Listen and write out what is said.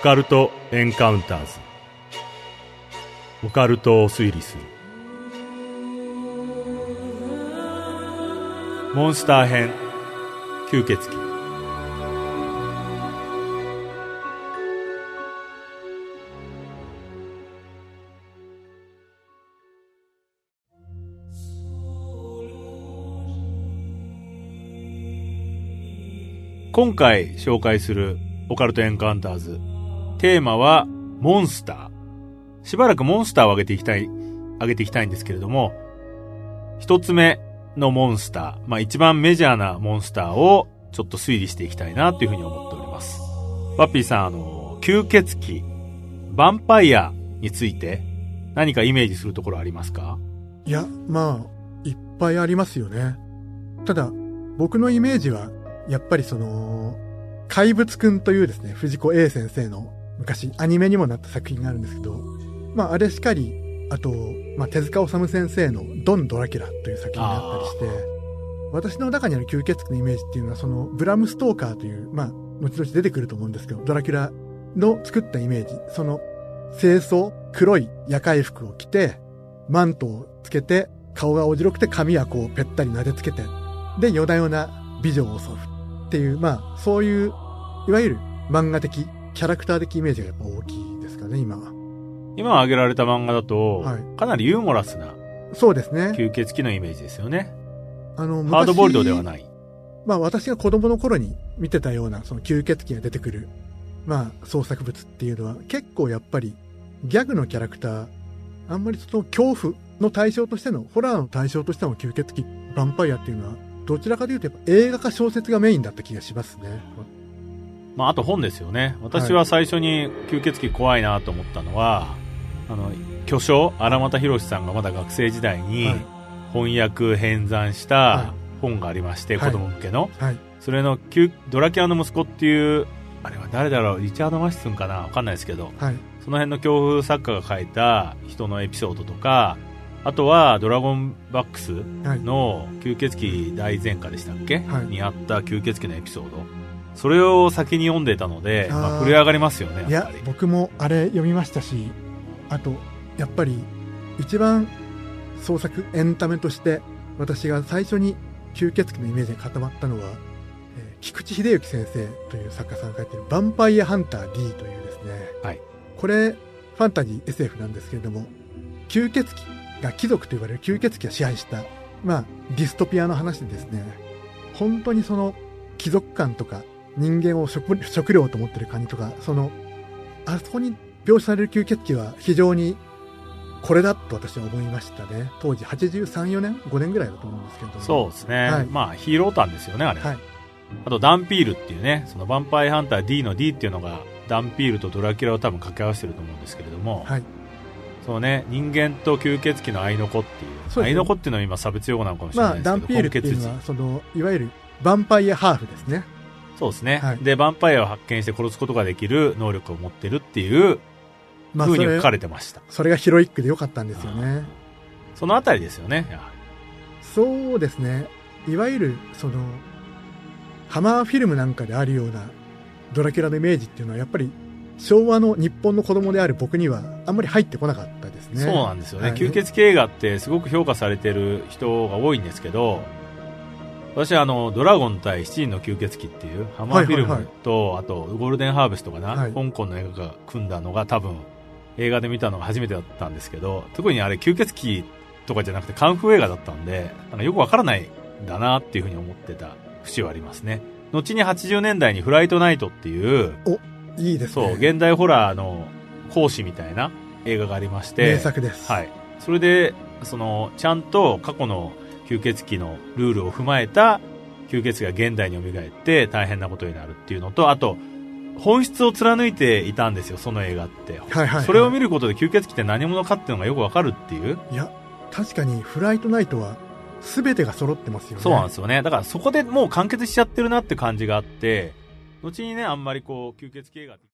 カルトエンカウンターズ、オカルトを推理するモンスター編吸血鬼。今回紹介するオカルトエンカウンターズ、テーマはモンスター。しばらくモンスターを上げていきたいんですけれども、一つ目のモンスター、一番メジャーなモンスターをちょっと推理していきたいなというふうに思っております。パッピーさん、吸血鬼、ヴァンパイアについて何かイメージするところありますか？ いや、いっぱいありますよね。ただ、僕のイメージは、やっぱり怪物くんというですね、藤子 A 先生の昔アニメにもなった作品があるんですけど、あれしかり、あと、手塚治虫先生のドン・ドラキュラという作品があったりして、私の中にある吸血鬼のイメージっていうのは、ブラム・ストーカーという、後々出てくると思うんですけど、ドラキュラの作ったイメージ、清楚、黒い夜会服を着て、マントをつけて、顔がおじろくて髪はこうぺったり撫でつけて、で、夜な夜な美女を襲うっていう、そういう、いわゆる漫画的、キャラクター的イメージがやっぱ大きいですかね、今は。 今挙げられた漫画だと、かなりユーモラスな、 そうですね。 吸血鬼のイメージですよね。ハードボイルドではない。 私が子供の頃に見てたような、吸血鬼が出てくる、創作物っていうのは、結構やっぱり、ギャグのキャラクター、あんまり恐怖の対象としての、ホラーの対象としての吸血鬼、ヴァンパイアっていうのは、どちらかというとやっぱ映画か小説がメインだった気がしますね。 あと本ですよね。私は最初に吸血鬼怖いなと思ったのは、巨匠荒俣博さんがまだ学生時代に翻訳編纂した本がありまして、子供向けの、それのドラキュラの息子っていう、あれは誰だろう、リチャード・マシスンかな、わかんないですけど、その辺の恐怖作家が書いた人のエピソードとか、あとはドラゴンバックスの吸血鬼大前科でしたっけ、にあった吸血鬼のエピソード、それを先に読んでたので、震え上がりますよね。 いや、僕もあれ読みましたし、あとやっぱり一番創作エンタメとして私が最初に吸血鬼のイメージが固まったのは、菊池秀幸先生という作家さんが書いているヴァンパイアハンター D というですね、これファンタジー SF なんですけれども、吸血鬼が貴族と呼ばれる吸血鬼が支配した、ディストピアの話でですね、本当に貴族感とか人間を食料と思ってる感じとか、あそこに描写される吸血鬼は非常にこれだと私は思いましたね。当時83、4年 ?5 年ぐらいだと思うんですけど。 そうですね。ヒーロータンですよね、あれ。あとダンピールっていうね、そのヴァンパイアハンター D の D っていうのがダンピールとドラキュラを多分掛け合わせてると思うんですけれども、そうね、人間と吸血鬼の合いの子っていう、合いの子っていうのは今差別用語なのかもしれないですけど、 ダンピールっていうのはいわゆるヴァンパイアハーフですね。 そうですね。で、ヴァンパイアを発見して殺すことができる能力を持ってるっていう風に書かれてました。 それがヒロイックでよかったんですよね。 そのあたりですよね、やはり。 そうですね。いわゆる、ハマーフィルムなんかであるようなドラキュラのイメージっていうのは、やっぱり昭和の日本の子供である僕にはあんまり入ってこなかったですね。 そうなんですよね。吸血鬼映画ってすごく評価されてる人が多いんですけど、私はドラゴン対七人の吸血鬼っていうハマーフィルムと、あとゴールデンハーベストかな、香港の映画が組んだのが多分映画で見たのが初めてだったんですけど、特にあれ吸血鬼とかじゃなくてカンフー映画だったんで、よくわからないんだなっていうふうに思ってた節はありますね。後に80年代にフライトナイトっていう、 いいですね。 そう、現代ホラーの講師みたいな映画がありまして、 名作です。 それで、ちゃんと過去の吸血鬼のルールを踏まえた吸血鬼が現代に蘇って大変なことになるっていうのと、あと、本質を貫いていたんですよ、その映画って。それを見ることで吸血鬼って何者かっていうのがよくわかるっていう。 いや、確かにフライトナイトは全てが揃ってますよね。 そうなんですよね。だからそこでもう完結しちゃってるなって感じがあって、後にね、あんまり吸血鬼映画って